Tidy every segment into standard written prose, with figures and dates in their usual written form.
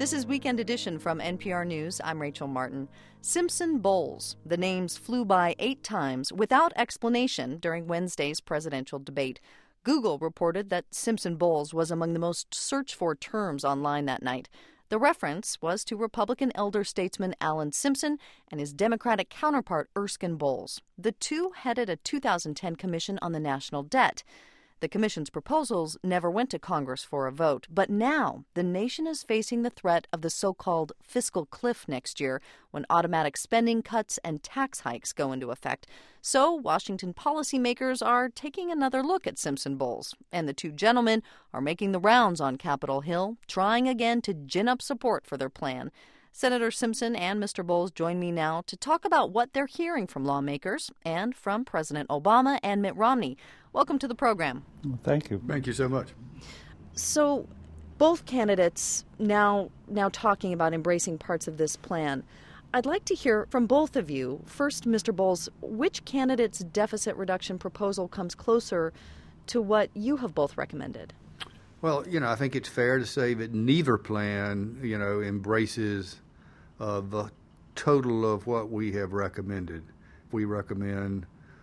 This is Weekend Edition from NPR News. I'm Rachel Martin. Simpson Bowles. The names flew by 8 times without explanation during Wednesday's presidential debate. Google reported that Simpson Bowles was among the most searched-for terms online that night. The reference was to Republican elder statesman Alan Simpson and his Democratic counterpart Erskine Bowles. The two headed a 2010 commission on the national debt. The commission's proposals never went to Congress for a vote, but now the nation is facing the threat of the so-called fiscal cliff next year when automatic spending cuts and tax hikes go into effect. So Washington policymakers are taking another look at Simpson Bowles, and the two gentlemen are making the rounds on Capitol Hill, trying again to gin up support for their plan. Senator Simpson and Mr. Bowles join me now to talk about what they're hearing from lawmakers and from President Obama and Mitt Romney. Welcome to the program. Well, thank you. Thank you so much. So both candidates now talking about embracing parts of this plan. I'd like to hear from both of you. First, Mr. Bowles, which candidate's deficit reduction proposal comes closer to what you have both recommended? Well, I think it's fair to say that neither plan, embraces the total of what we have recommended. We recommend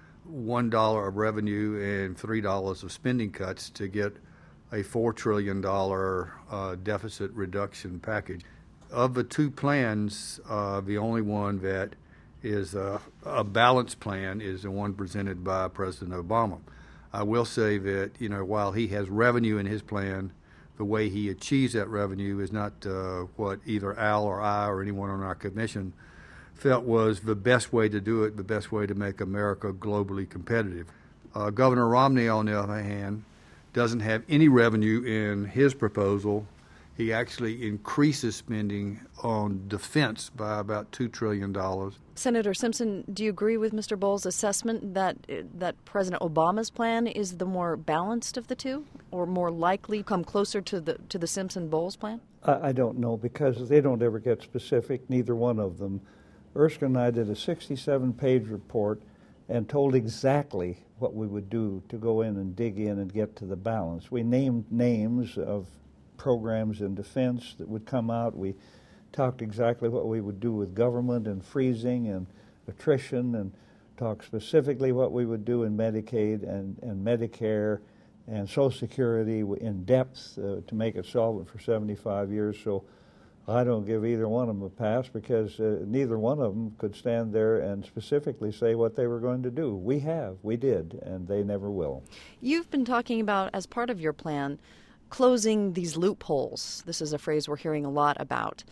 $1 of revenue and $3 of spending cuts to get a $4 trillion deficit reduction package. Of the two plans, the only one that is a balanced plan is the one presented by President Obama. I will say that, while he has revenue in his plan, the way he achieves that revenue is not what either Al or I or anyone on our commission felt was the best way to do it, the best way to make America globally competitive. Governor Romney, on the other hand, doesn't have any revenue in his proposal. He actually increases spending on defense by about $2 trillion. Senator Simpson, do you agree with Mr. Bowles' assessment that President Obama's plan is the more balanced of the two, or more likely come closer to the Simpson-Bowles plan? I don't know, because they don't ever get specific, neither one of them. Erskine and I did a 67-page report and told exactly what we would do to go in and dig in and get to the balance. We named names of programs in defense that would come out. We talked exactly what we would do with government and freezing and attrition, and talked specifically what we would do in Medicaid and Medicare and Social Security in depth to make it solvent for 75 years. So I don't give either one of them a pass, because neither one of them could stand there and specifically say what they were going to do. We did, and they never will. You've been talking about, as part of your plan, closing these loopholes. This is a phrase we're hearing a lot about.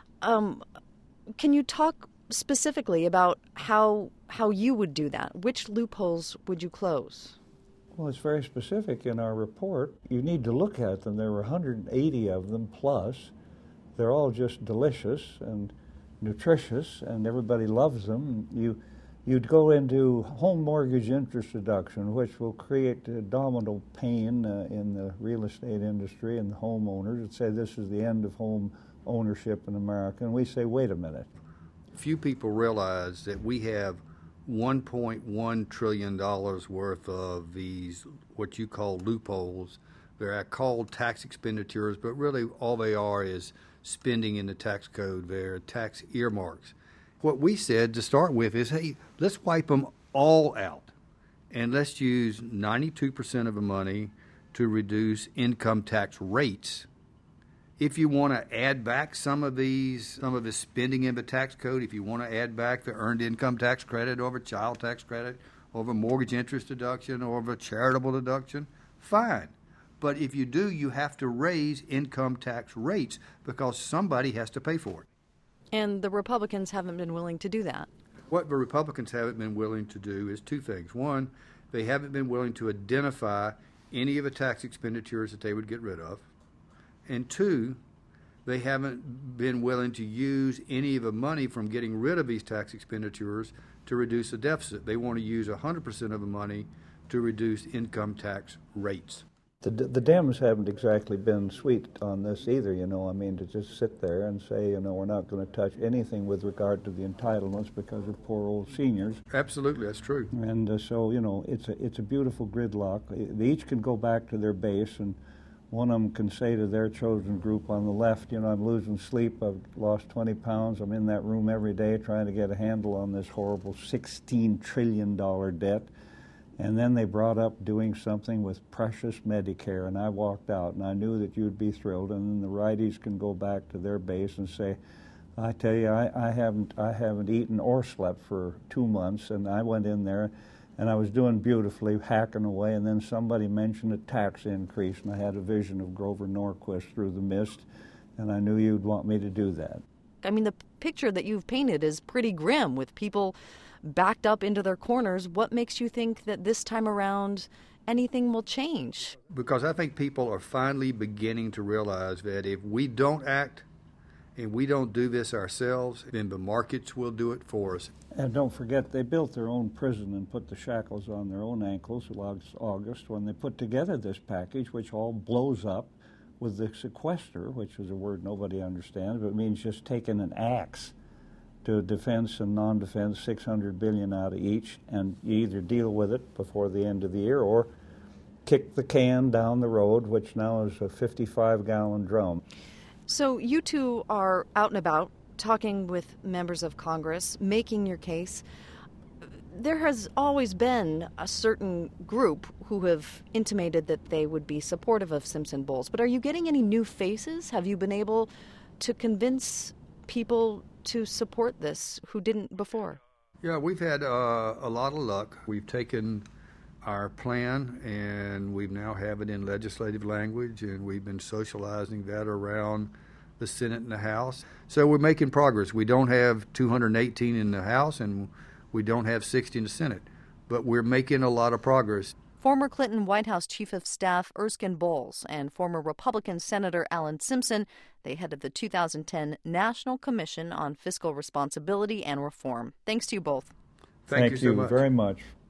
Can you talk specifically about how you would do that? Which loopholes would you close? Well, it's very specific in our report. You need to look at them. There were 180 of them plus. They're all just delicious and nutritious, and everybody loves them. You'd go into home mortgage interest reduction, which will create a domino pain in the real estate industry and the homeowners. It'd say this is the end of home ownership in America, and we say, wait a minute. Few people realize that we have $1.1 trillion worth of these, what you call loopholes. They're called tax expenditures, but really all they are is spending in the tax code. They're tax earmarks. What we said to start with is, hey, let's wipe them all out, and let's use 92% of the money to reduce income tax rates. If you want to add back some of the spending in the tax code, if you want to add back the earned income tax credit or the child tax credit or the mortgage interest deduction or the charitable deduction, fine. But if you do, you have to raise income tax rates because somebody has to pay for it. And the Republicans haven't been willing to do that. What the Republicans haven't been willing to do is two things. One, they haven't been willing to identify any of the tax expenditures that they would get rid of. And two, they haven't been willing to use any of the money from getting rid of these tax expenditures to reduce the deficit. They want to use 100% of the money to reduce income tax rates. The Dems haven't exactly been sweet on this either, to just sit there and say, we're not going to touch anything with regard to the entitlements because of poor old seniors. Absolutely, that's true. And so, it's a beautiful gridlock. They each can go back to their base and one of them can say to their chosen group on the left, you know, I'm losing sleep, I've lost 20 pounds, I'm in that room every day trying to get a handle on this horrible $16 trillion debt. And then they brought up doing something with precious Medicare, and I walked out, and I knew that you'd be thrilled, and then the righties can go back to their base and say, I tell you, I haven't eaten or slept for 2 months, and I went in there, and I was doing beautifully, hacking away, and then somebody mentioned a tax increase, and I had a vision of Grover Norquist through the mist, and I knew you'd want me to do that. I mean, the picture that you've painted is pretty grim, with people backed up into their corners. What makes you think that this time around anything will change? Because I think people are finally beginning to realize that if we don't act and we don't do this ourselves, then the markets will do it for us. And don't forget, they built their own prison and put the shackles on their own ankles last August when they put together this package, which all blows up with the sequester, which is a word nobody understands, but it means just taking an axe to defense and non-defense, $600 billion out of each, and you either deal with it before the end of the year or kick the can down the road, which now is a 55-gallon drum. So you two are out and about, talking with members of Congress, making your case. There has always been a certain group who have intimated that they would be supportive of Simpson-Bowles, but are you getting any new faces? Have you been able to convince people to support this who didn't before? Yeah, we've had a lot of luck. We've taken our plan and we now have it in legislative language, and we've been socializing that around the Senate and the House. So we're making progress. We don't have 218 in the House and we don't have 60 in the Senate, but we're making a lot of progress. Former Clinton White House Chief of Staff Erskine Bowles and former Republican Senator Alan Simpson, they headed the 2010 National Commission on Fiscal Responsibility and Reform. Thanks to you both. Thank you so much. Very much.